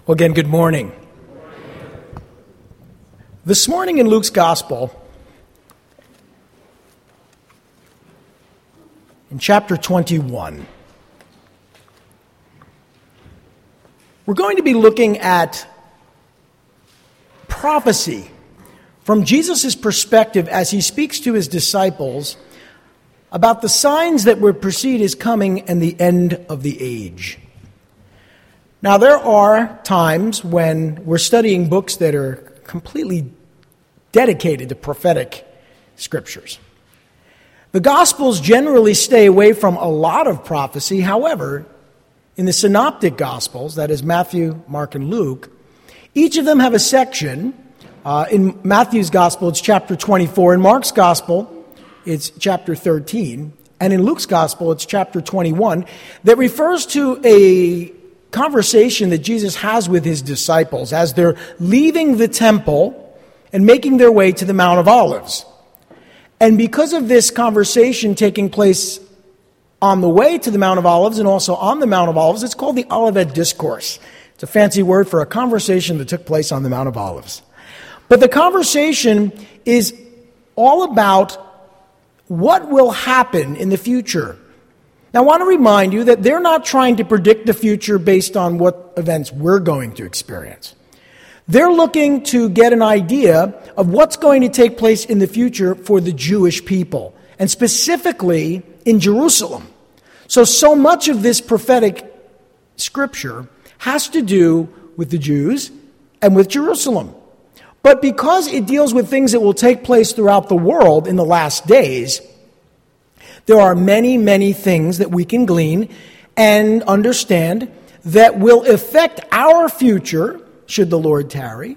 Well, again, good morning. This morning in Luke's Gospel, in chapter 21, we're going to be looking at prophecy from Jesus' perspective as he speaks to his disciples about the signs that would precede his coming and the end of the age. Now, there are times when we're studying books that are completely dedicated to prophetic scriptures. The Gospels generally stay away from a lot of prophecy. However, in the Synoptic Gospels, that is Matthew, Mark, and Luke, each of them have a section. In Matthew's Gospel, it's chapter 24. In Mark's Gospel, it's chapter 13. And in Luke's Gospel, it's chapter 21, that refers to a conversation that Jesus has with his disciples as they're leaving the temple and making their way to the Mount of Olives. And because of this conversation taking place on the way to the Mount of Olives and also on the Mount of Olives, it's called the Olivet Discourse. It's a fancy word for a conversation that took place on the Mount of Olives. But the conversation is all about what will happen in the future. Now, I want to remind you that they're not trying to predict the future based on what events we're going to experience. They're looking to get an idea of what's going to take place in the future for the Jewish people, and specifically in Jerusalem. So much of this prophetic scripture has to do with the Jews and with Jerusalem. But because it deals with things that will take place throughout the world in the last days, there are many, many things that we can glean and understand that will affect our future, should the Lord tarry.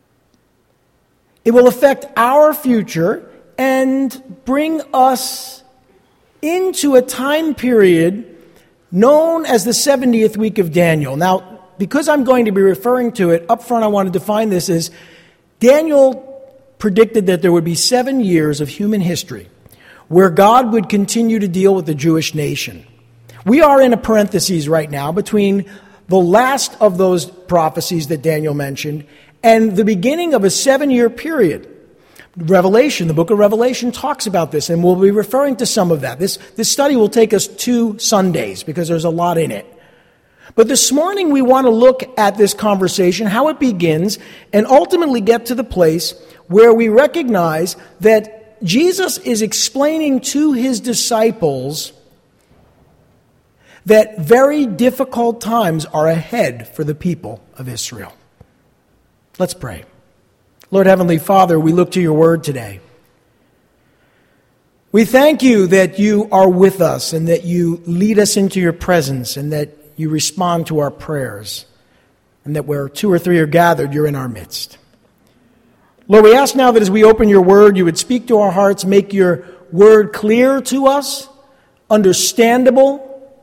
It will affect our future and bring us into a time period known as the 70th week of Daniel. Now, because I'm going to be referring to it, up front I want to define this as Daniel predicted that there would be 7 years of human history where God would continue to deal with the Jewish nation. We are in a parenthesis right now between the last of those prophecies that Daniel mentioned and the beginning of a 7-year period. Revelation, the book of Revelation talks about this, and we'll be referring to some of that. This study will take us 2 Sundays because there's a lot in it. But this morning we want to look at this conversation, how it begins, and ultimately get to the place where we recognize that Jesus is explaining to his disciples that very difficult times are ahead for the people of Israel. Let's pray. Lord Heavenly Father, we look to your word today. We thank you that you are with us and that you lead us into your presence and that you respond to our prayers and that where 2 or 3 are gathered, you're in our midst. Lord, we ask now that as we open your word, you would speak to our hearts, make your word clear to us, understandable.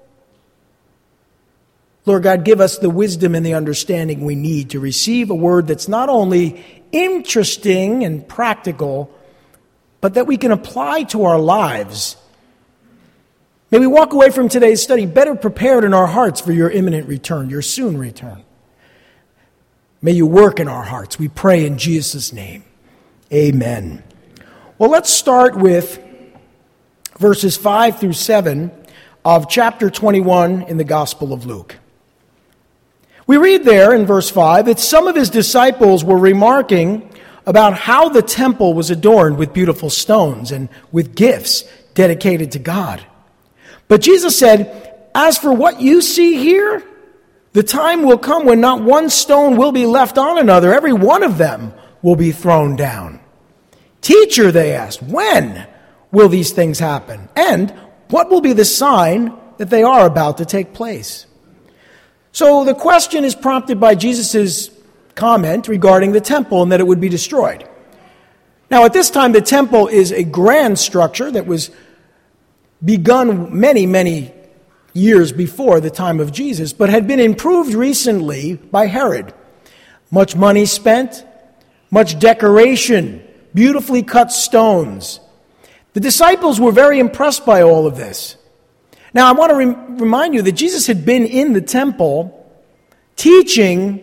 Lord God, give us the wisdom and the understanding we need to receive a word that's not only interesting and practical, but that we can apply to our lives. May we walk away from today's study better prepared in our hearts for your imminent return, your soon return. May you work in our hearts. We pray in Jesus' name. Amen. Well, let's start with verses 5 through 7 of chapter 21 in the Gospel of Luke. We read there in verse 5 that some of his disciples were remarking about how the temple was adorned with beautiful stones and with gifts dedicated to God. But Jesus said, "As for what you see here, the time will come when not one stone will be left on another. Every one of them will be thrown down." "Teacher," they asked, "when will these things happen? And what will be the sign that they are about to take place?" So the question is prompted by Jesus' comment regarding the temple and that it would be destroyed. Now, at this time, the temple is a grand structure that was begun many, many years before the time of Jesus, but had been improved recently by Herod. Much money spent, much decoration, beautifully cut stones. The disciples were very impressed by all of this. Now, I want to remind you that Jesus had been in the temple teaching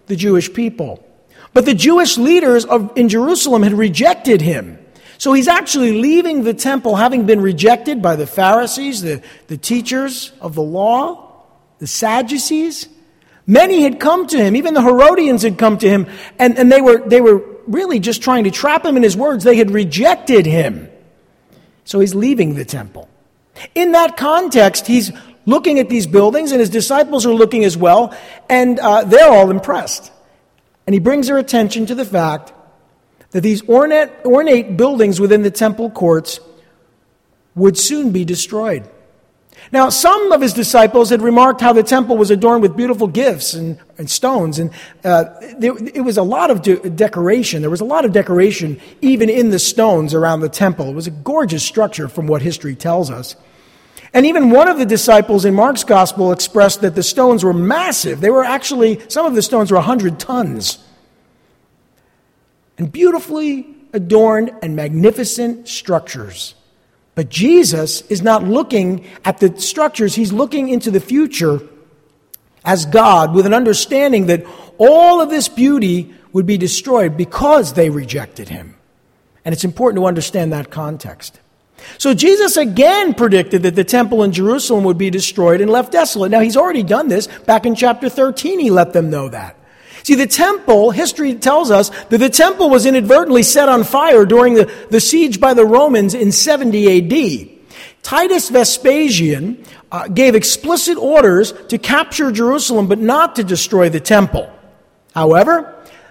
the Jewish people. But the Jewish leaders in Jerusalem had rejected him. So he's actually leaving the temple, having been rejected by the Pharisees, the teachers of the law, the Sadducees. Many had come to him. Even the Herodians had come to him. And they were really just trying to trap him in his words. They had rejected him. So he's leaving the temple. In that context, he's looking at these buildings, and his disciples are looking as well, and they're all impressed. And he brings their attention to the fact that these ornate buildings within the temple courts would soon be destroyed. Now, some of his disciples had remarked how the temple was adorned with beautiful gifts and stones, and it was a lot of decoration. There was a lot of decoration even in the stones around the temple. It was a gorgeous structure from what history tells us. And even one of the disciples in Mark's gospel expressed that the stones were massive. They were actually, some of the stones were 100 tons. And beautifully adorned and magnificent structures. But Jesus is not looking at the structures. He's looking into the future as God with an understanding that all of this beauty would be destroyed because they rejected him. And it's important to understand that context. So Jesus again predicted that the temple in Jerusalem would be destroyed and left desolate. Now, he's already done this. Back in chapter 13, he let them know that. See, the temple, history tells us that the temple was inadvertently set on fire during the siege by the Romans in 70 A.D. Titus Vespasian gave explicit orders to capture Jerusalem, but not to destroy the temple. However,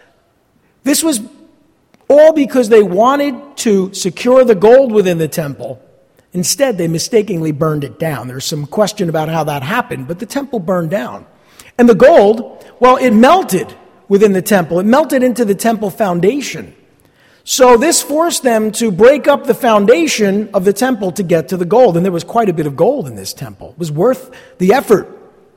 this was all because they wanted to secure the gold within the temple. Instead, they mistakenly burned it down. There's some question about how that happened, but the temple burned down. And the gold, well, it melted within the temple. It melted into the temple foundation. So this forced them to break up the foundation of the temple to get to the gold. And there was quite a bit of gold in this temple. It was worth the effort.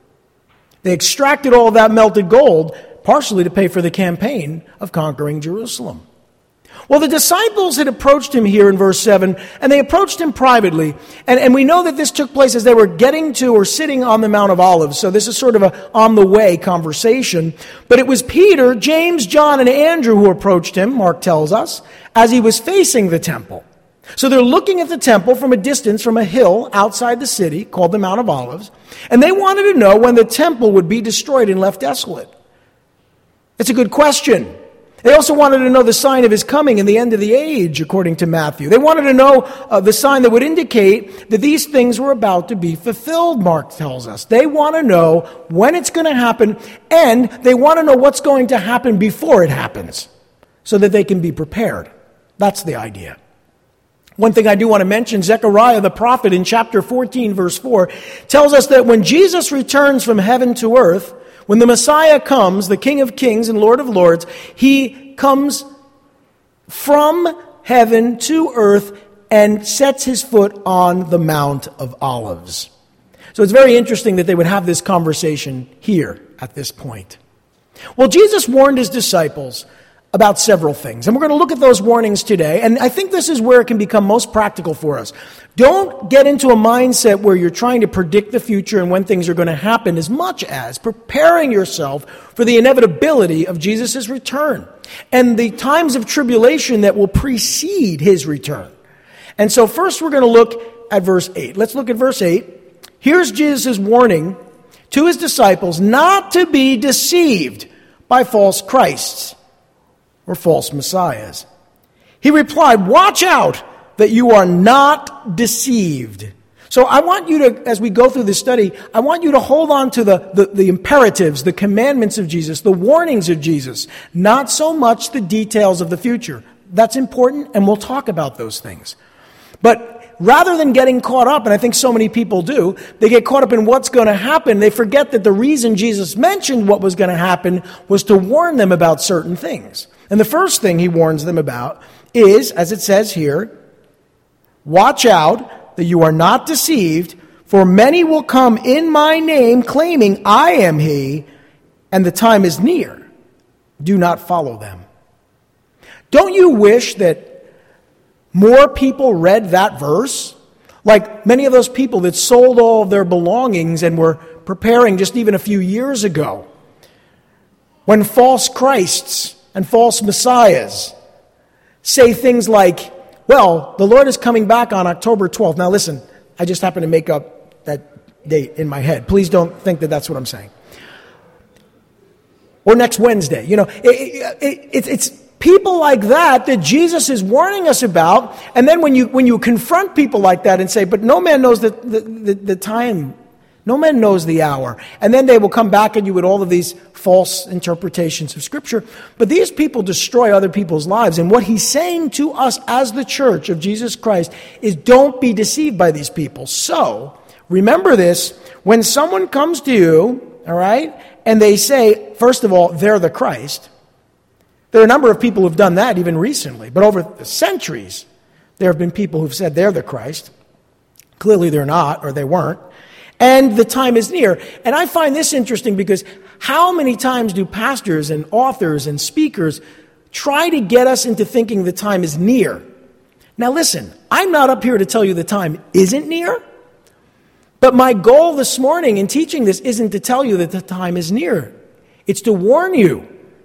They extracted all of that melted gold, partially to pay for the campaign of conquering Jerusalem. Well, the disciples had approached him here in verse 7, and they approached him privately. And we know that this took place as they were getting to or sitting on the Mount of Olives. So this is sort of a on-the-way conversation. But it was Peter, James, John, and Andrew who approached him, Mark tells us, as he was facing the temple. So they're looking at the temple from a distance from a hill outside the city called the Mount of Olives. And they wanted to know when the temple would be destroyed and left desolate. It's a good question. They also wanted to know the sign of his coming and the end of the age, according to Matthew. They wanted to know the sign that would indicate that these things were about to be fulfilled, Mark tells us. They want to know when it's going to happen, and they want to know what's going to happen before it happens, so that they can be prepared. That's the idea. One thing I do want to mention, Zechariah the prophet in chapter 14, verse 4, tells us that when Jesus returns from heaven to earth, when the Messiah comes, the King of Kings and Lord of Lords, he comes from heaven to earth and sets his foot on the Mount of Olives. So it's very interesting that they would have this conversation here at this point. Well, Jesus warned his disciples about several things, and we're going to look at those warnings today, and I think this is where it can become most practical for us. Don't get into a mindset where you're trying to predict the future and when things are going to happen as much as preparing yourself for the inevitability of Jesus' return and the times of tribulation that will precede his return. And so first we're going to look at verse 8. Let's look at verse 8. Here's Jesus' warning to his disciples not to be deceived by false Christs or false messiahs. He replied, "Watch out that you are not deceived." So I want you to, as we go through this study, I want you to hold on to the imperatives, the commandments of Jesus, the warnings of Jesus, not so much the details of the future. That's important, and we'll talk about those things. But rather than getting caught up, and I think so many people do, they get caught up in what's going to happen. They forget that the reason Jesus mentioned what was going to happen was to warn them about certain things. And the first thing he warns them about is, as it says here, "Watch out that you are not deceived, for many will come in my name claiming I am he, and the time is near. Do not follow them." Don't you wish that more people read that verse? Like many of those people that sold all of their belongings and were preparing just even a few years ago when false Christs and false messiahs say things like, well, the Lord is coming back on October 12th. Now listen, I just happen to make up that date in my head. Please don't think that that's what I'm saying. Or next Wednesday. It's people like that Jesus is warning us about. And then when you confront people like that and say, but no man knows the time, no man knows the hour. And then they will come back at you with all of these false interpretations of Scripture. But these people destroy other people's lives. And what he's saying to us as the church of Jesus Christ is don't be deceived by these people. So, remember this, when someone comes to you, all right, and they say, first of all, they're the Christ. There are a number of people who've done that even recently. But over the centuries, there have been people who've said they're the Christ. Clearly they're not, or they weren't. And the time is near. And I find this interesting because how many times do pastors and authors and speakers try to get us into thinking the time is near? Now listen, I'm not up here to tell you the time isn't near. But my goal this morning in teaching this isn't to tell you that the time is near. It's to warn you.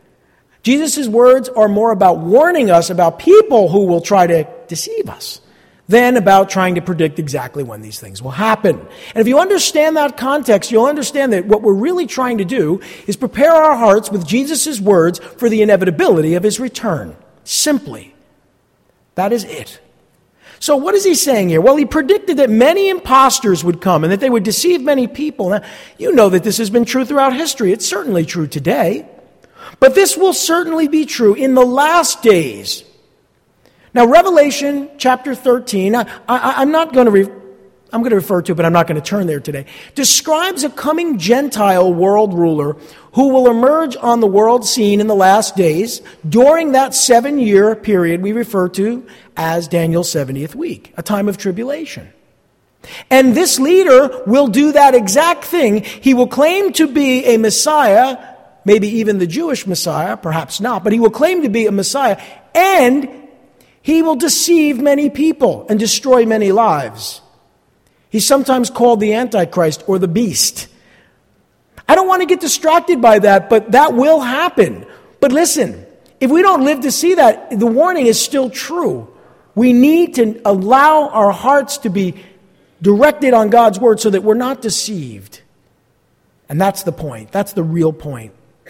Jesus' words are more about warning us about people who will try to deceive us than about trying to predict exactly when these things will happen. And if you understand that context, you'll understand that what we're really trying to do is prepare our hearts with Jesus' words for the inevitability of his return. Simply. That is it. So what is he saying here? Well, he predicted that many imposters would come and that they would deceive many people. Now, you know that this has been true throughout history. It's certainly true today. But this will certainly be true in the last days. Now, Revelation chapter 13, I'm going to refer to it, but I'm not going to turn there today, describes a coming Gentile world ruler who will emerge on the world scene in the last days during that 7-year period we refer to as Daniel's 70th week, a time of tribulation. And this leader will do that exact thing. He will claim to be a Messiah, maybe even the Jewish Messiah, perhaps not, but he will claim to be a Messiah, and he will deceive many people and destroy many lives. He's sometimes called the Antichrist or the Beast. I don't want to get distracted by that, but that will happen. But listen, if we don't live to see that, the warning is still true. We need to allow our hearts to be directed on God's word so that we're not deceived. And that's the point. That's the real point.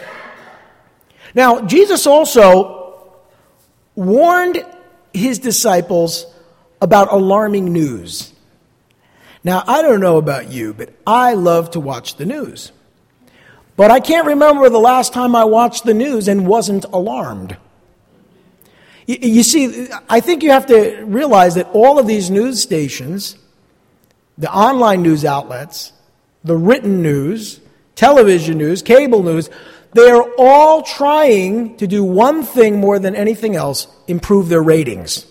Now, Jesus also warned his disciples about alarming news. Now, I don't know about you, but I love to watch the news. But I can't remember the last time I watched the news and wasn't alarmed. You see, I think you have to realize that all of these news stations, the online news outlets, the written news, television news, cable news, they are all trying to do one thing more than anything else, improve their ratings.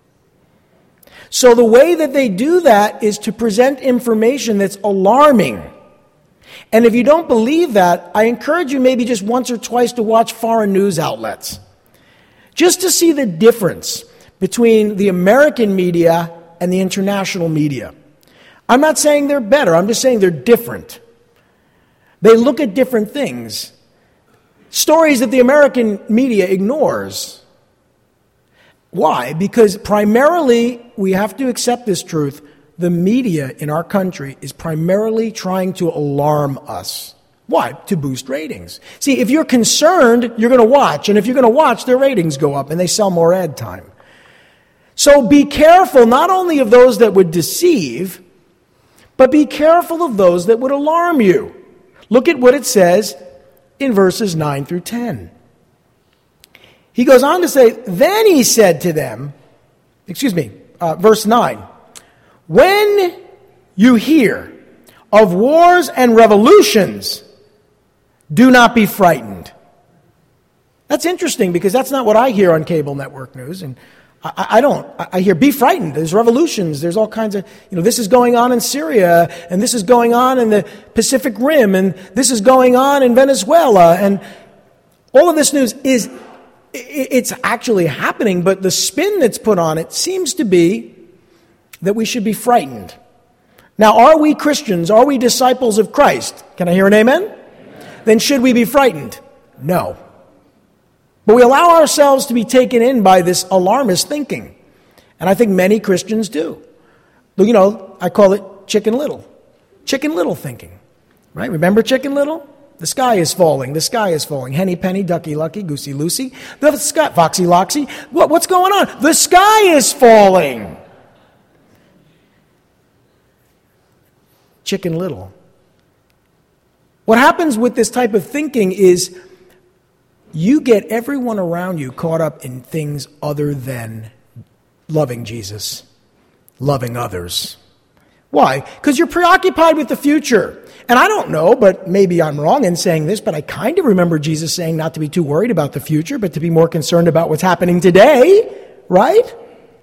So the way that they do that is to present information that's alarming. And if you don't believe that, I encourage you maybe just once or twice to watch foreign news outlets, just to see the difference between the American media and the international media. I'm not saying they're better, I'm just saying they're different. They look at different things. Stories that the American media ignores. Why? Because primarily, we have to accept this truth, the media in our country is primarily trying to alarm us. Why? To boost ratings. See, if you're concerned, you're going to watch. And if you're going to watch, their ratings go up and they sell more ad time. So be careful not only of those that would deceive, but be careful of those that would alarm you. Look at what it says in verses 9 through 10. He goes on to say, then he said to them, verse 9, when you hear of wars and revolutions, do not be frightened. That's interesting because that's not what I hear on cable network news. And I don't. I hear be frightened. There's revolutions. There's all kinds of, this is going on in Syria, and this is going on in the Pacific Rim, and this is going on in Venezuela. And all of this news it's actually happening, but the spin that's put on it seems to be that we should be frightened. Now, are we Christians? Are we disciples of Christ? Can I hear an amen? Then should we be frightened? No. But we allow ourselves to be taken in by this alarmist thinking. And I think many Christians do. You know, I call it Chicken Little. Chicken Little thinking. Right? Remember Chicken Little? The sky is falling. The sky is falling. Henny Penny, Ducky Lucky, Goosey Lucy. The sky, Foxy Loxy. What's going on? The sky is falling. Chicken Little. What happens with this type of thinking is you get everyone around you caught up in things other than loving Jesus, loving others. Why? Because you're preoccupied with the future. And I don't know, but maybe I'm wrong in saying this, but I kind of remember Jesus saying not to be too worried about the future, but to be more concerned about what's happening today, right?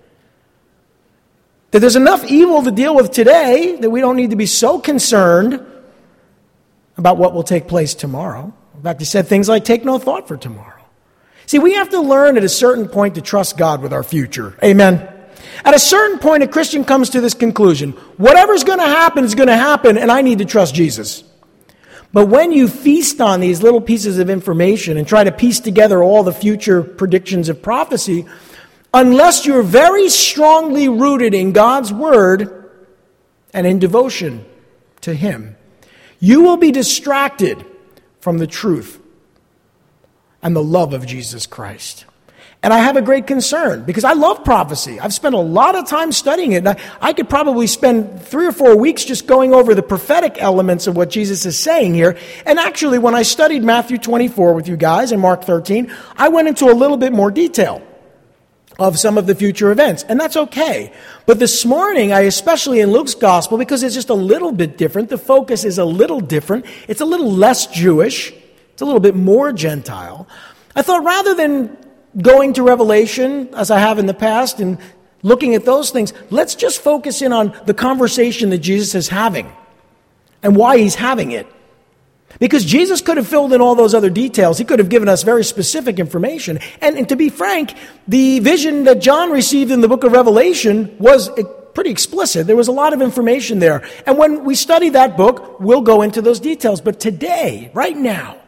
That there's enough evil to deal with today that we don't need to be so concerned about what will take place tomorrow. In fact, he said things like, take no thought for tomorrow. See, we have to learn at a certain point to trust God with our future. Amen. At a certain point, a Christian comes to this conclusion. Whatever's going to happen is going to happen, and I need to trust Jesus. But when you feast on these little pieces of information and try to piece together all the future predictions of prophecy, unless you're very strongly rooted in God's Word and in devotion to Him, you will be distracted from the truth and the love of Jesus Christ. And I have a great concern because I love prophecy. I've spent a lot of time studying it. And I could probably spend 3 or 4 weeks just going over the prophetic elements of what Jesus is saying here. And actually, when I studied Matthew 24 with you guys and Mark 13, I went into a little bit more detail of some of the future events. And that's okay. But this morning, especially in Luke's gospel, because it's just a little bit different, the focus is a little different. It's a little less Jewish. It's a little bit more Gentile. I thought rather than going to Revelation, as I have in the past, and looking at those things, let's just focus in on the conversation that Jesus is having and why he's having it. Because Jesus could have filled in all those other details. He could have given us very specific information. And to be frank, the vision that John received in the book of Revelation was pretty explicit. There was a lot of information there. And when we study that book, we'll go into those details. But today, right now,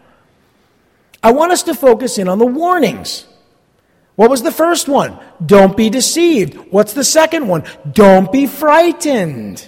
I want us to focus in on the warnings. What was the first one? Don't be deceived. What's the second one? Don't be frightened.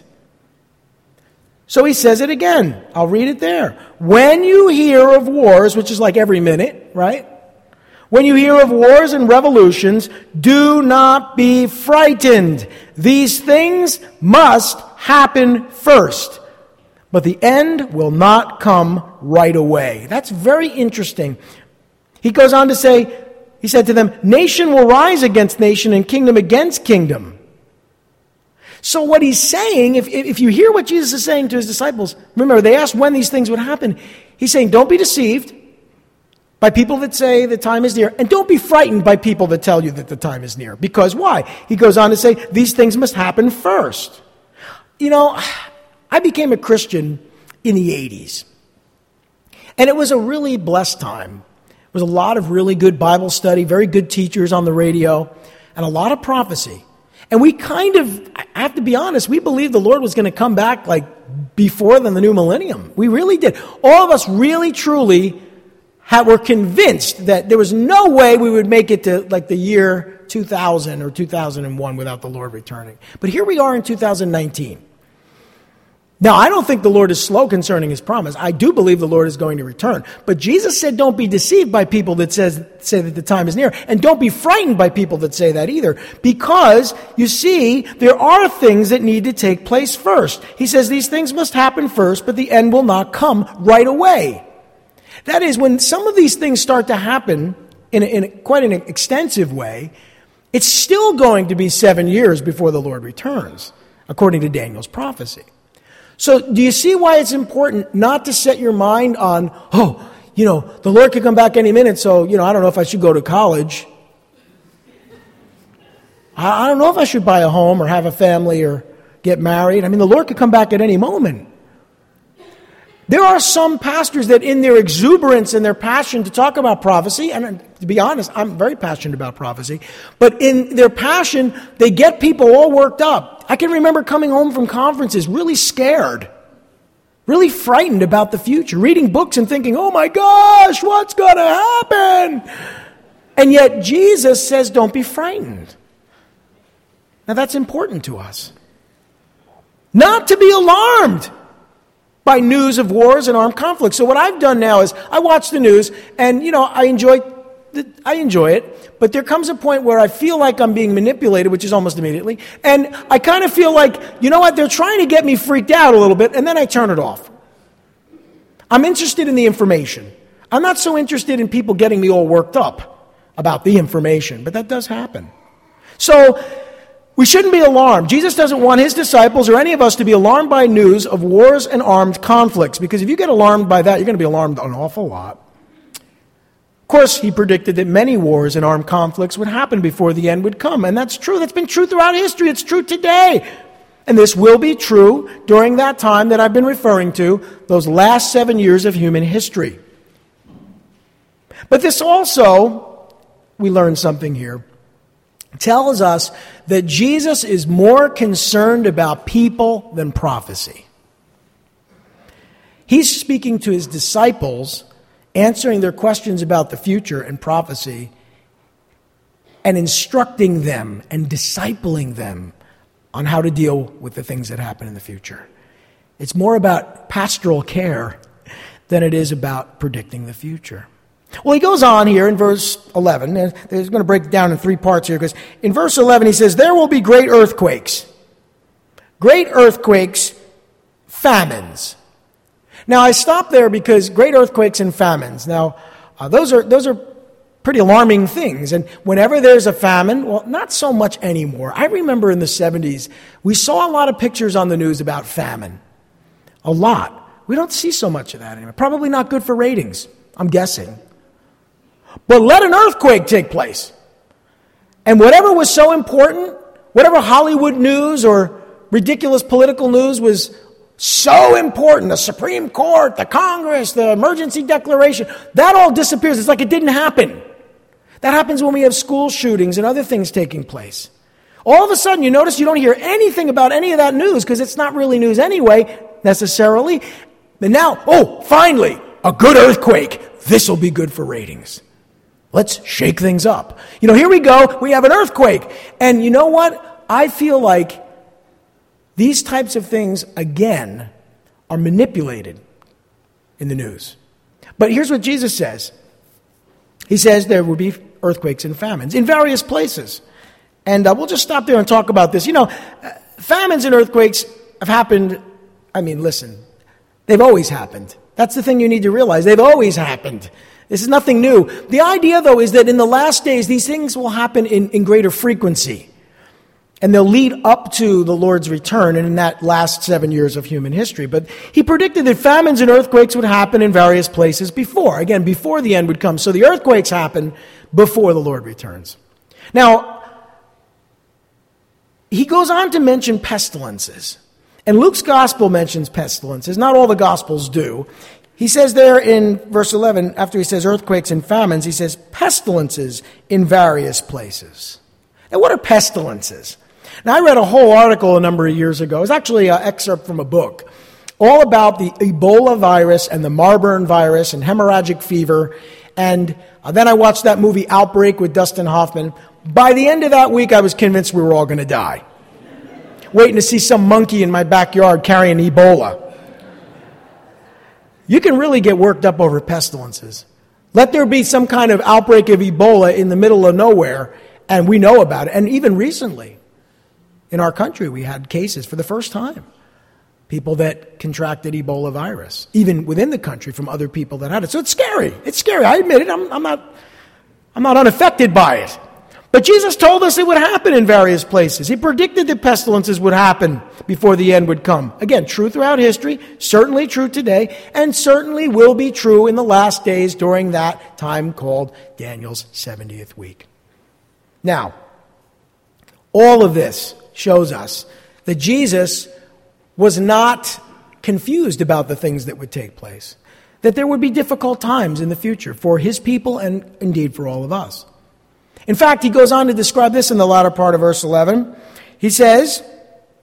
So he says it again. I'll read it there. When you hear of wars, which is like every minute, right? When you hear of wars and revolutions, do not be frightened. These things must happen first, but the end will not come right away. That's very interesting. He goes on to say, he said to them, nation will rise against nation and kingdom against kingdom. So what he's saying, if you hear what Jesus is saying to his disciples, remember, they asked when these things would happen. He's saying, don't be deceived by people that say the time is near, and don't be frightened by people that tell you that the time is near. Because why? He goes on to say, these things must happen first. You know, I became a Christian in the 80s. And it was a really blessed time. There was a lot of really good Bible study, very good teachers on the radio, and a lot of prophecy. And we kind of, I have to be honest, we believed the Lord was going to come back like before the new millennium. We really did. All of us really, truly were convinced that there was no way we would make it to like the year 2000 or 2001 without the Lord returning. But here we are in 2019. Now, I don't think the Lord is slow concerning his promise. I do believe the Lord is going to return. But Jesus said don't be deceived by people that say that the time is near. And don't be frightened by people that say that either. Because, you see, there are things that need to take place first. He says these things must happen first, but the end will not come right away. That is, when some of these things start to happen in quite an extensive way, it's still going to be 7 years before the Lord returns, according to Daniel's prophecy. So do you see why it's important not to set your mind on, the Lord could come back any minute, so, I don't know if I should go to college. I don't know if I should buy a home or have a family or get married. I mean, the Lord could come back at any moment. There are some pastors that in their exuberance and their passion to talk about prophecy, and to be honest, I'm very passionate about prophecy, but in their passion, they get people all worked up. I can remember coming home from conferences really scared really frightened about the future, reading books and thinking, oh my gosh, what's going to happen? And yet Jesus says, don't be frightened. Now that's important to us. Not to be alarmed by news of wars and armed conflicts. So what I've done now is I watch the news and, I enjoy it, but there comes a point where I feel like I'm being manipulated, which is almost immediately, and I kind of feel like, they're trying to get me freaked out a little bit, and then I turn it off. I'm interested in the information. I'm not so interested in people getting me all worked up about the information, but that does happen. So we shouldn't be alarmed. Jesus doesn't want his disciples or any of us to be alarmed by news of wars and armed conflicts, because if you get alarmed by that, you're going to be alarmed an awful lot. Of course, he predicted that many wars and armed conflicts would happen before the end would come, and that's true. That's been true throughout history. It's true today. And this will be true during that time that I've been referring to, those last 7 years of human history. But this also, we learn something here, tells us that Jesus is more concerned about people than prophecy. He's speaking to his disciples, answering their questions about the future and prophecy, and instructing them and discipling them on how to deal with the things that happen in the future. It's more about pastoral care than it is about predicting the future. Well, he goes on here in verse 11, and he's going to break it down in 3 parts here, because in verse 11 he says, there will be great earthquakes, famines. Now, I stop there because great earthquakes and famines. Now, those are pretty alarming things. And whenever there's a famine, well, not so much anymore. I remember in the 70s, we saw a lot of pictures on the news about famine. A lot. We don't see so much of that anymore. Probably not good for ratings, I'm guessing. But let an earthquake take place. And whatever was so important, whatever Hollywood news or ridiculous political news was so important, the Supreme Court, the Congress, the emergency declaration, that all disappears. It's like it didn't happen. That happens when we have school shootings and other things taking place. All of a sudden, you notice you don't hear anything about any of that news because it's not really news anyway, necessarily. And now, finally, a good earthquake. This will be good for ratings. Let's shake things up. Here we go. We have an earthquake. And you know what? I feel like these types of things, again, are manipulated in the news. But here's what Jesus says. He says there will be earthquakes and famines in various places. And we'll just stop there and talk about this. Famines and earthquakes have happened. Listen, they've always happened. That's the thing you need to realize. They've always happened. This is nothing new. The idea, though, is that in the last days, these things will happen in greater frequency. And they'll lead up to the Lord's return and in that last 7 years of human history. But he predicted that famines and earthquakes would happen in various places before the end would come. So the earthquakes happen before the Lord returns. Now, he goes on to mention pestilences. And Luke's gospel mentions pestilences. Not all the gospels do. He says there in verse 11, after he says earthquakes and famines, he says pestilences in various places. Now, what are pestilences? Now, I read a whole article a number of years ago. It was actually an excerpt from a book all about the Ebola virus and the Marburg virus and hemorrhagic fever. And then I watched that movie Outbreak with Dustin Hoffman. By the end of that week, I was convinced we were all going to die. Waiting to see some monkey in my backyard carrying Ebola. You can really get worked up over pestilences. Let there be some kind of outbreak of Ebola in the middle of nowhere, and we know about it. And even recently, in our country, we had cases for the first time. People that contracted Ebola virus, even within the country from other people that had it. So it's scary. It's scary. I admit it. I'm not unaffected by it. But Jesus told us it would happen in various places. He predicted that pestilences would happen before the end would come. Again, true throughout history, certainly true today, and certainly will be true in the last days during that time called Daniel's 70th week. Now, all of this shows us that Jesus was not confused about the things that would take place, that there would be difficult times in the future for his people and indeed for all of us. In fact, he goes on to describe this in the latter part of verse 11. He says,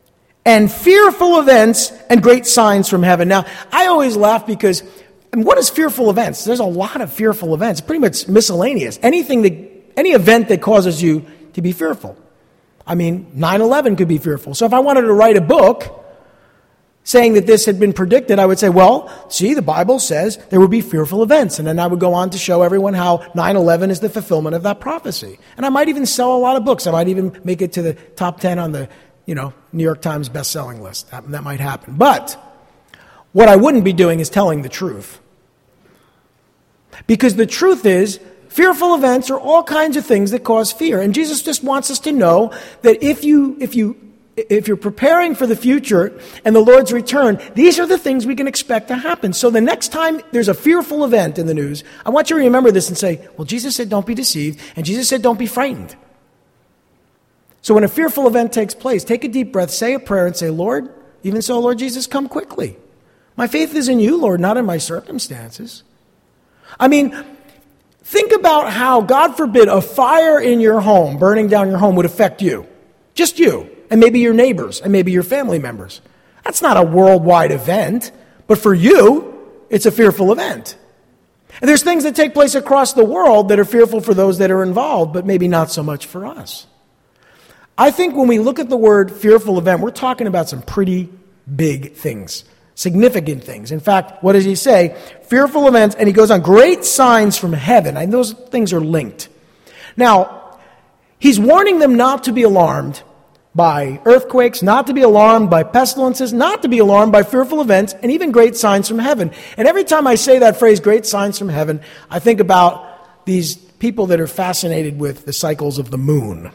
and fearful events and great signs from heaven. Now, I always laugh because what is fearful events? There's a lot of fearful events, pretty much miscellaneous. Any event that causes you to be fearful. I mean, 9/11 could be fearful. So if I wanted to write a book saying that this had been predicted, I would say, well, see, the Bible says there will be fearful events. And then I would go on to show everyone how 9/11 is the fulfillment of that prophecy. And I might even sell a lot of books. I might even make it to the top 10 on the, New York Times best-selling list. That might happen. But what I wouldn't be doing is telling the truth. Because the truth is, fearful events are all kinds of things that cause fear. And Jesus just wants us to know that if you're preparing for the future and the Lord's return, these are the things we can expect to happen. So the next time there's a fearful event in the news, I want you to remember this and say, well, Jesus said don't be deceived, and Jesus said don't be frightened. So when a fearful event takes place, take a deep breath, say a prayer, and say, Lord, even so, Lord Jesus, come quickly. My faith is in you, Lord, not in my circumstances. I mean, think about how, God forbid, a fire in your home, burning down your home, would affect you. Just you. And maybe your neighbors, and maybe your family members. That's not a worldwide event, but for you, it's a fearful event. And there's things that take place across the world that are fearful for those that are involved, but maybe not so much for us. I think when we look at the word fearful event, we're talking about some pretty big things, significant things. In fact, what does he say? Fearful events, and he goes on, great signs from heaven, and those things are linked. Now, he's warning them not to be alarmed by earthquakes, not to be alarmed by pestilences, not to be alarmed by fearful events, and even great signs from heaven. And every time I say that phrase, great signs from heaven, I think about these people that are fascinated with the cycles of the moon.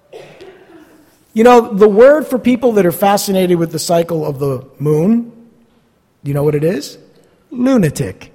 The word for people that are fascinated with the cycle of the moon, do you know what it is? Lunatic.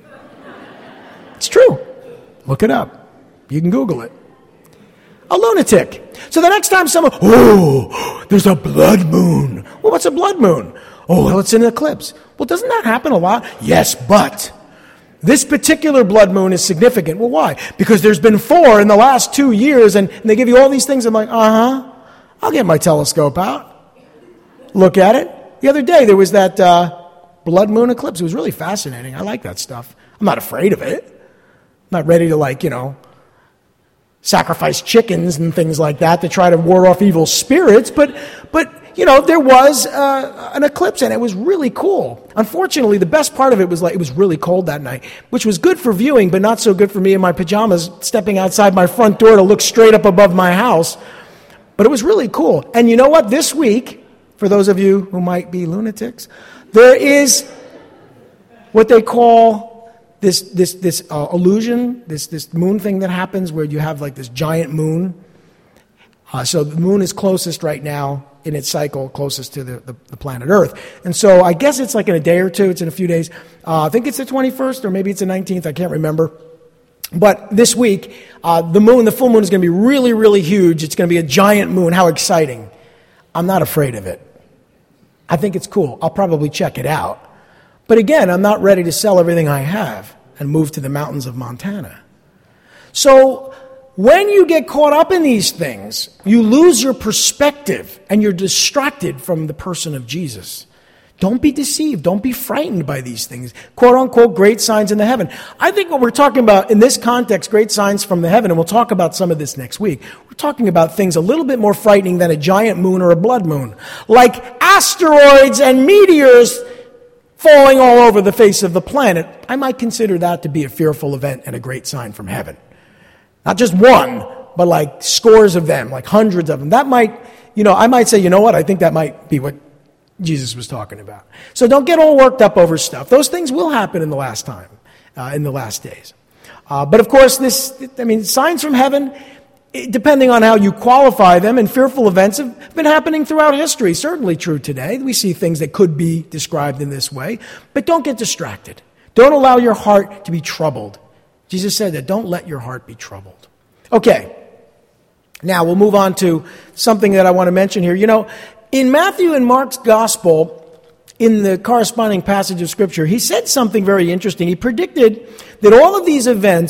It's true. Look it up. You can Google it. A lunatic. So the next time someone, there's a blood moon. Well, what's a blood moon? Oh, well, it's an eclipse. Well, doesn't that happen a lot? Yes, but this particular blood moon is significant. Well, why? Because there's been 4 in the last 2 years, and they give you all these things. I'm like, I'll get my telescope out. Look at it. The other day, there was that blood moon eclipse. It was really fascinating. I like that stuff. I'm not afraid of it. I'm not ready to, sacrifice chickens and things like that to try to ward off evil spirits. But there was an eclipse, and it was really cool. Unfortunately, the best part of it was it was really cold that night, which was good for viewing, but not so good for me in my pajamas stepping outside my front door to look straight up above my house. But it was really cool. And you know what? This week, for those of you who might be lunatics, there is what they call this illusion, this moon thing that happens where you have this giant moon. So the moon is closest right now in its cycle, closest to the planet Earth. And so I guess it's in a day or two. It's in a few days. I think it's the 21st or maybe it's the 19th. I can't remember. But this week, the full moon is going to be really, really huge. It's going to be a giant moon. How exciting. I'm not afraid of it. I think it's cool. I'll probably check it out. But again, I'm not ready to sell everything I have and move to the mountains of Montana. So when you get caught up in these things, you lose your perspective and you're distracted from the person of Jesus. Don't be deceived. Don't be frightened by these things. Quote unquote, great signs in the heaven. I think what we're talking about in this context, great signs from the heaven, and we'll talk about some of this next week. We're talking about things a little bit more frightening than a giant moon or a blood moon. Like asteroids and meteors falling all over the face of the planet. I might consider that to be a fearful event and a great sign from heaven. Not just one, but scores of them, hundreds of them. That might, I might say, I think that might be what Jesus was talking about. So don't get all worked up over stuff. Those things will happen in the last time, in the last days. But of course, signs from heaven, depending on how you qualify them, and fearful events have been happening throughout history. Certainly true today. We see things that could be described in this way. But don't get distracted. Don't allow your heart to be troubled. Jesus said that, don't let your heart be troubled. Okay. Now we'll move on to something that I want to mention here. In Matthew and Mark's gospel, in the corresponding passage of Scripture, he said something very interesting. He predicted that all of these events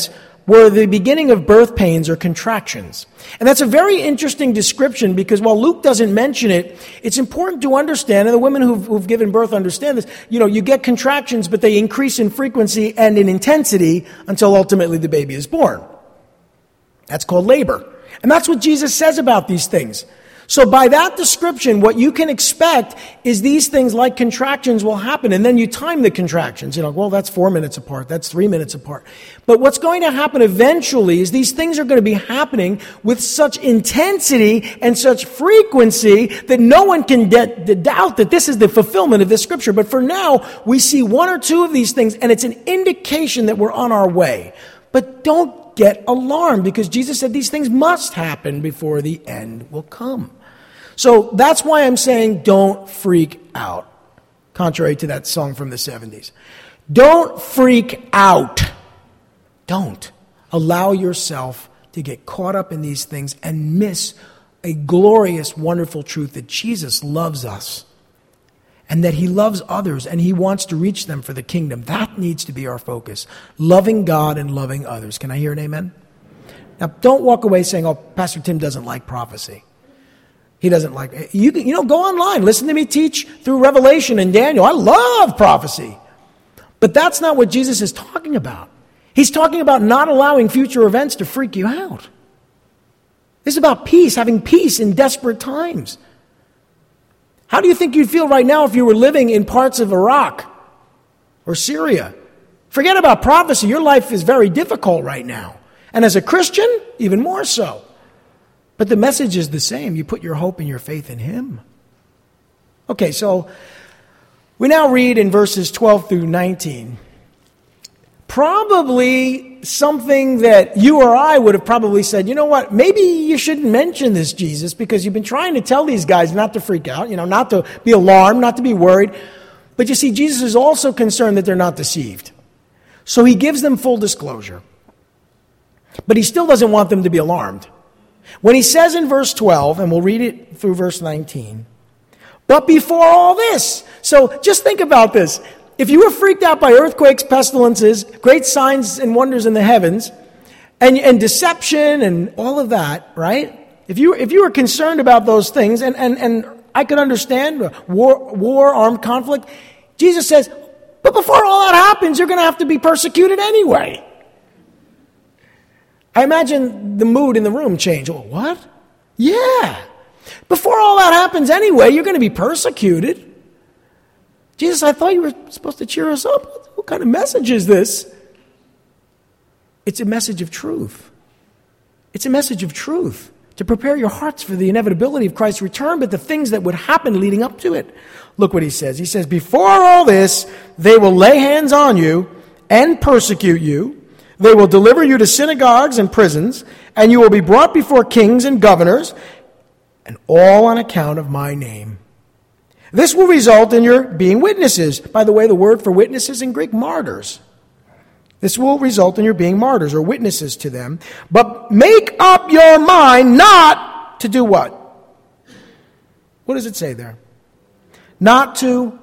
were the beginning of birth pains or contractions. And that's a very interesting description because while Luke doesn't mention it, it's important to understand, and the women who've given birth understand this, you get contractions, but they increase in frequency and in intensity until ultimately the baby is born. That's called labor. And that's what Jesus says about these things. So by that description, what you can expect is these things like contractions will happen, and then you time the contractions. Well, that's 4 minutes apart, that's 3 minutes apart. But what's going to happen eventually is these things are going to be happening with such intensity and such frequency that no one can doubt that this is the fulfillment of this scripture. But for now, we see one or two of these things, and it's an indication that we're on our way. But don't get alarmed, because Jesus said these things must happen before the end will come. So that's why I'm saying don't freak out, contrary to that song from the 70s. Don't freak out. Don't allow yourself to get caught up in these things and miss a glorious, wonderful truth that Jesus loves us and that he loves others and he wants to reach them for the kingdom. That needs to be our focus. Loving God and loving others. Can I hear an amen? Now, don't walk away saying, oh, Pastor Tim doesn't like prophecy. He doesn't like it. Go online. Listen to me teach through Revelation and Daniel. I love prophecy. But that's not what Jesus is talking about. He's talking about not allowing future events to freak you out. This is about peace, having peace in desperate times. How do you think you'd feel right now if you were living in parts of Iraq or Syria? Forget about prophecy. Your life is very difficult right now. And as a Christian, even more so. But the message is the same. You put your hope and your faith in him. Okay, so we now read in verses 12 through 19. Probably something that you or I would have probably said, you know what, maybe you shouldn't mention this, Jesus, because you've been trying to tell these guys not to freak out, not to be alarmed, not to be worried. But you see, Jesus is also concerned that they're not deceived. So he gives them full disclosure. But he still doesn't want them to be alarmed. When he says in verse 12, and we'll read it through verse 19, but before all this. So just think about this. If you were freaked out by earthquakes, pestilences, great signs and wonders in the heavens, and deception and all of that, right? If you were concerned about those things, and I could understand war, armed conflict, Jesus says, but before all that happens, you're going to have to be persecuted anyway. I imagine the mood in the room change. Oh, what? Yeah. Before all that happens anyway, you're going to be persecuted. Jesus, I thought you were supposed to cheer us up. What kind of message is this? It's a message of truth. It's a message of truth to prepare your hearts for the inevitability of Christ's return, but the things that would happen leading up to it. Look what he says. He says, before all this, they will lay hands on you and persecute you. They will deliver you to synagogues and prisons, and you will be brought before kings and governors, and all on account of my name. This will result in your being witnesses. By the way, the word for witnesses in Greek, martyrs. This will result in your being martyrs or witnesses to them. But make up your mind not to do what? What does it say there? Not to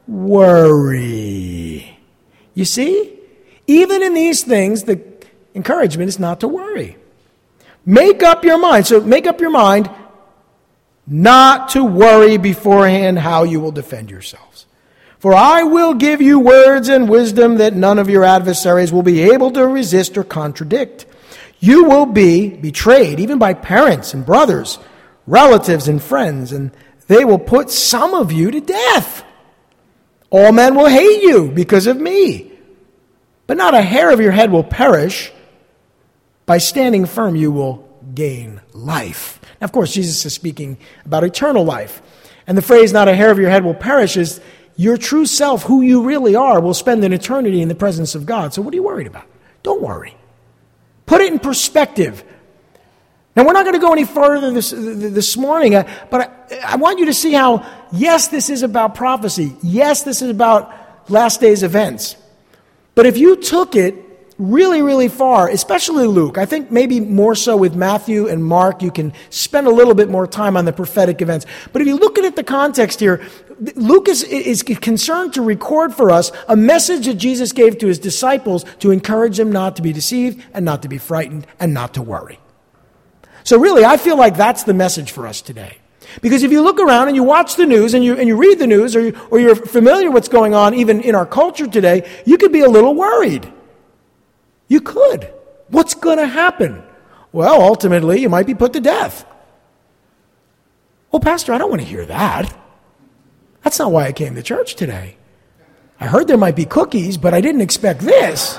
worry. You see? Even in these things, the encouragement is not to worry. Make up your mind. So make up your mind not to worry beforehand how you will defend yourselves. For I will give you words and wisdom that none of your adversaries will be able to resist or contradict. You will be betrayed even by parents and brothers, relatives and friends, and they will put some of you to death. All men will hate you because of me. But not a hair of your head will perish. By standing firm, you will gain life. Now, of course, Jesus is speaking about eternal life. And the phrase, not a hair of your head will perish, is your true self, who you really are, will spend an eternity in the presence of God. So what are you worried about? Don't worry. Put it in perspective. Now, we're not going to go any further this morning, but I want you to see how, yes, this is about prophecy. Yes, this is about last days events. But if you took it really, really far, especially Luke. I think maybe more so with Matthew and Mark, you can spend a little bit more time on the prophetic events. But if you look at the context here, Luke is concerned to record for us a message that Jesus gave to his disciples to encourage them not to be deceived and not to be frightened and not to worry. So really, I feel like that's the message for us today. Because if you look around and you watch the news and you read the news or you're familiar with what's going on even in our culture today, you could be a little worried. You could. What's going to happen? Well, ultimately, you might be put to death. Well, Pastor, I don't want to hear that. That's not why I came to church today. I heard there might be cookies, but I didn't expect this.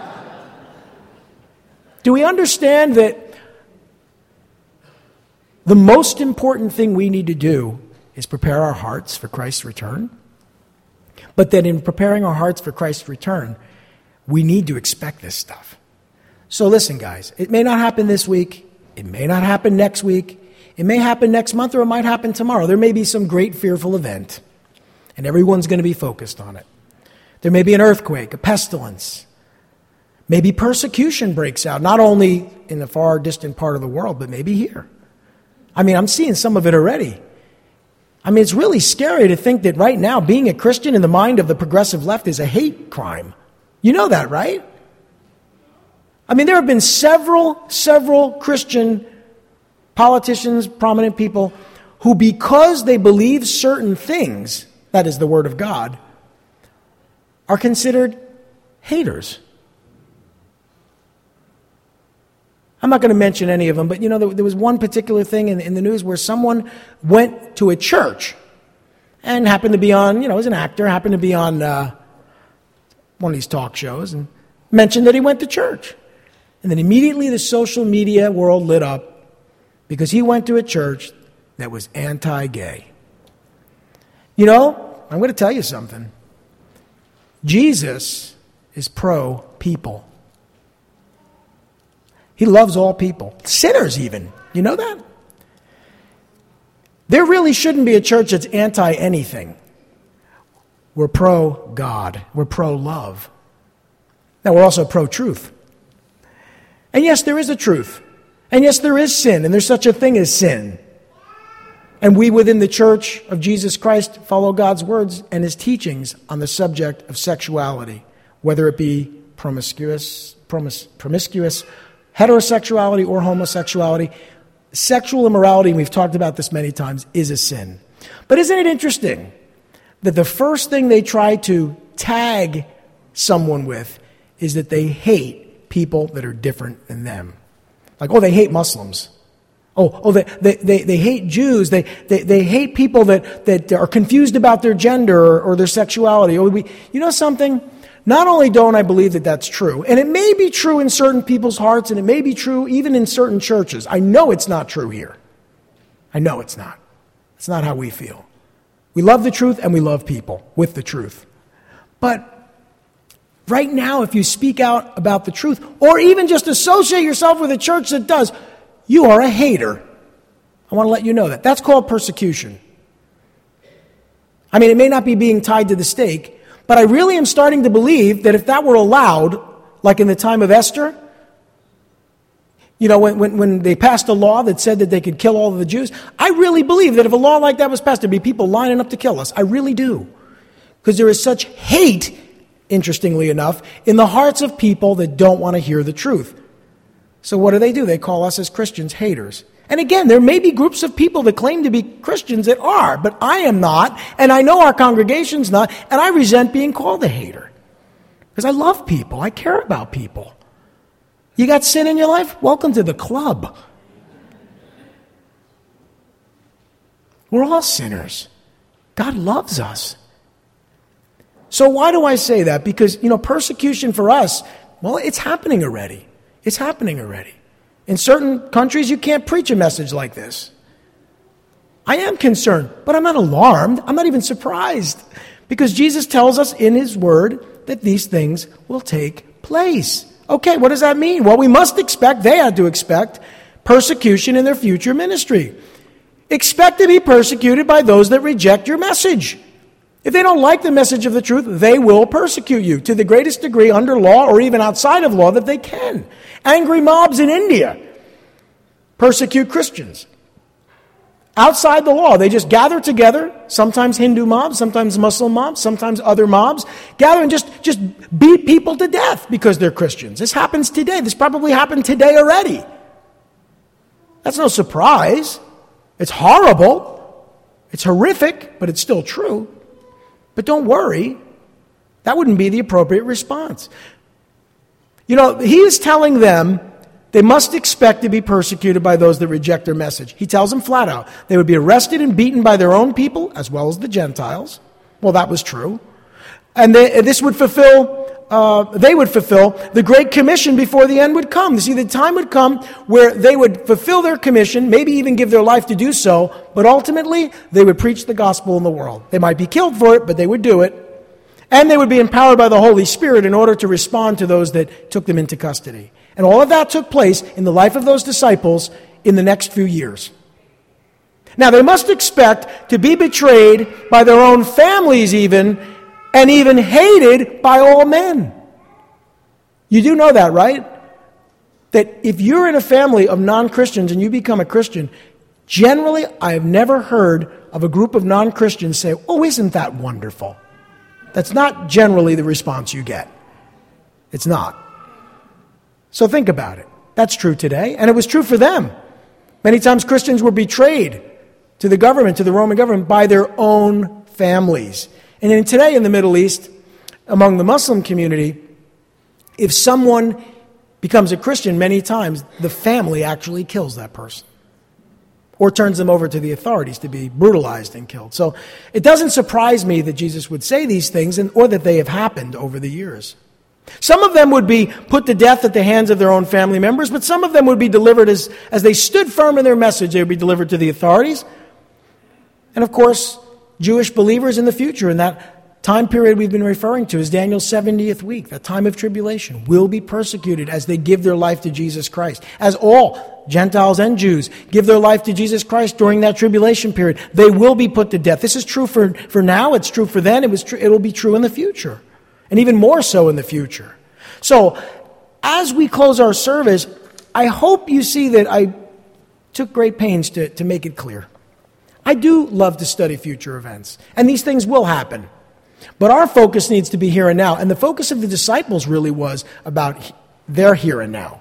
Do we understand that the most important thing we need to do is prepare our hearts for Christ's return? But that in preparing our hearts for Christ's return, we need to expect this stuff. So listen, guys, it may not happen this week. It may not happen next week. It may happen next month, or it might happen tomorrow. There may be some great fearful event, and everyone's going to be focused on it. There may be an earthquake, a pestilence. Maybe persecution breaks out, not only in the far distant part of the world, but maybe here. I mean, I'm seeing some of it already. I mean, it's really scary to think that right now, being a Christian in the mind of the progressive left is a hate crime. You know that, right? I mean, there have been several Christian politicians, prominent people, who because they believe certain things, that is the Word of God, are considered haters. I'm not going to mention any of them, but there was one particular thing in the news where someone went to a church and happened to be on, as an actor, happened to be on one of these talk shows and mentioned that he went to church. And then immediately the social media world lit up because he went to a church that was anti-gay. I'm going to tell you something. Jesus is pro-people. He loves all people, sinners even. You know that? There really shouldn't be a church that's anti-anything. We're pro-God. We're pro-love. Now, we're also pro-truth. And yes, there is a truth. And yes, there is sin, and there's such a thing as sin. And we within the Church of Jesus Christ follow God's words and his teachings on the subject of sexuality, whether it be promiscuous heterosexuality or homosexuality. Sexual immorality, and we've talked about this many times, is a sin. But isn't it interesting that the first thing they try to tag someone with is that they hate people that are different than them? Like, they hate Muslims. They hate Jews. They hate people that are confused about their gender or their sexuality. You know something? Not only don't I believe that that's true, and it may be true in certain people's hearts, and it may be true even in certain churches. I know it's not true here. I know it's not. It's not how we feel. We love the truth, and we love people with the truth. But right now, if you speak out about the truth, or even just associate yourself with a church that does, you are a hater. I want to let you know that. That's called persecution. I mean, it may not be being tied to the stake, but I really am starting to believe that if that were allowed, like in the time of Esther, when they passed a law that said that they could kill all of the Jews, I really believe that if a law like that was passed, there'd be people lining up to kill us. I really do. Because there is such hate, interestingly enough, in the hearts of people that don't want to hear the truth. So what do? They call us as Christians haters. And again, there may be groups of people that claim to be Christians that are, but I am not, and I know our congregation's not, and I resent being called a hater. Because I love people. I care about people. You got sin in your life? Welcome to the club. We're all sinners. God loves us. So why do I say that? Because, persecution for us, it's happening already. It's happening already. In certain countries, you can't preach a message like this. I am concerned, but I'm not alarmed. I'm not even surprised. Because Jesus tells us in his word that these things will take place. Okay, what does that mean? Well, we must expect, they had to expect, persecution in their future ministry. Expect to be persecuted by those that reject your message. If they don't like the message of the truth, they will persecute you to the greatest degree under law or even outside of law that they can. Angry mobs in India persecute Christians. Outside the law, they just gather together, sometimes Hindu mobs, sometimes Muslim mobs, sometimes other mobs, gather and just beat people to death because they're Christians. This happens today. This probably happened today already. That's no surprise. It's horrible. It's horrific, but it's still true. But don't worry. That wouldn't be the appropriate response. He is telling them they must expect to be persecuted by those that reject their message. He tells them flat out. They would be arrested and beaten by their own people as well as the Gentiles. Well, that was true. And they would fulfill the Great Commission before the end would come. You see, the time would come where they would fulfill their commission, maybe even give their life to do so, but ultimately they would preach the gospel in the world. They might be killed for it, but they would do it. And they would be empowered by the Holy Spirit in order to respond to those that took them into custody. And all of that took place in the life of those disciples in the next few years. Now, they must expect to be betrayed by their own families even, and even hated by all men. You do know that, right? That if you're in a family of non-Christians and you become a Christian, generally, I have never heard of a group of non-Christians say, "Oh, isn't that wonderful?" That's not generally the response you get. It's not. So think about it. That's true today, and it was true for them. Many times Christians were betrayed to the government, to the Roman government, by their own families. And then today in the Middle East, among the Muslim community, if someone becomes a Christian, many times the family actually kills that person or turns them over to the authorities to be brutalized and killed. So it doesn't surprise me that Jesus would say these things or that they have happened over the years. Some of them would be put to death at the hands of their own family members, but some of them would be delivered as they stood firm in their message. They would be delivered to the authorities. And of course, Jewish believers in the future, in that time period we've been referring to as Daniel's 70th week, that time of tribulation, will be persecuted as they give their life to Jesus Christ. As all Gentiles and Jews give their life to Jesus Christ during that tribulation period, they will be put to death. This is true for now, it's true for then, it will be true in the future. And even more so in the future. So, as we close our service, I hope you see that I took great pains to make it clear. I do love to study future events, and these things will happen. But our focus needs to be here and now, and the focus of the disciples really was about their here and now.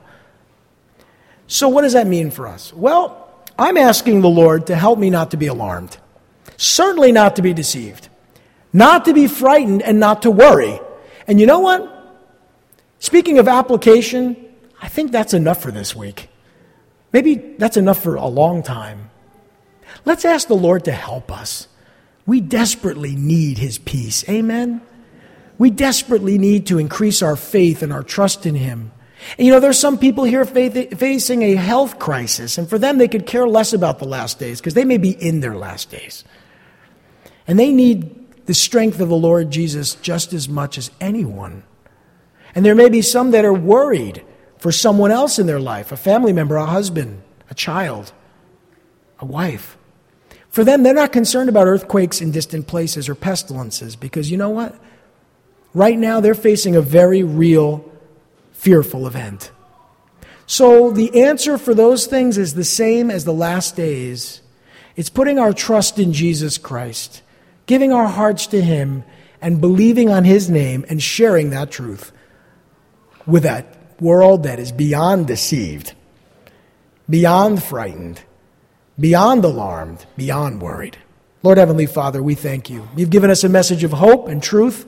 So what does that mean for us? Well, I'm asking the Lord to help me not to be alarmed, certainly not to be deceived, not to be frightened, and not to worry. And you know what? Speaking of application, I think that's enough for this week. Maybe that's enough for a long time. Let's ask the Lord to help us. We desperately need His peace. Amen? We desperately need to increase our faith and our trust in Him. And there's some people here facing a health crisis, and for them they could care less about the last days because they may be in their last days. And they need the strength of the Lord Jesus just as much as anyone. And there may be some that are worried for someone else in their life, a family member, a husband, a child, a wife. For them, they're not concerned about earthquakes in distant places or pestilences because you know what? Right now, they're facing a very real, fearful event. So the answer for those things is the same as the last days. It's putting our trust in Jesus Christ, giving our hearts to Him, and believing on His name and sharing that truth with that world that is beyond deceived, beyond frightened, beyond alarmed, beyond worried. Lord Heavenly Father, we thank You. You've given us a message of hope and truth.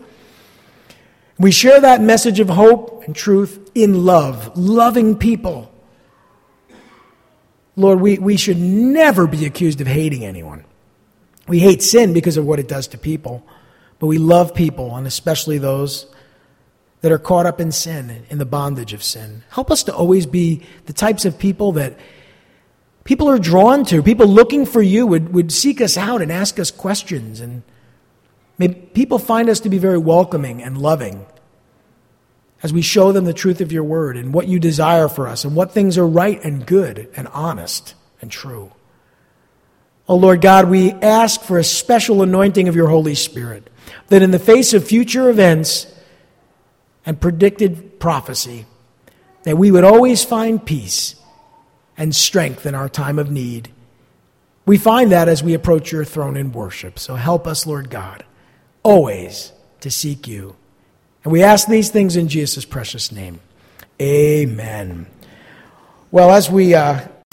We share that message of hope and truth in love, loving people. Lord, we should never be accused of hating anyone. We hate sin because of what it does to people, but we love people, and especially those that are caught up in sin, in the bondage of sin. Help us to always be the types of people that people are drawn to. People looking for You would seek us out and ask us questions, and may people find us to be very welcoming and loving as we show them the truth of Your word and what You desire for us and what things are right and good and honest and true. Oh Lord God, we ask for a special anointing of your Holy Spirit, that in the face of future events and predicted prophecy, that we would always find peace and strength in our time of need. We find that as we approach your throne in worship. So help us, Lord God, always to seek you. And we ask these things in Jesus' precious name. Amen. Well, as we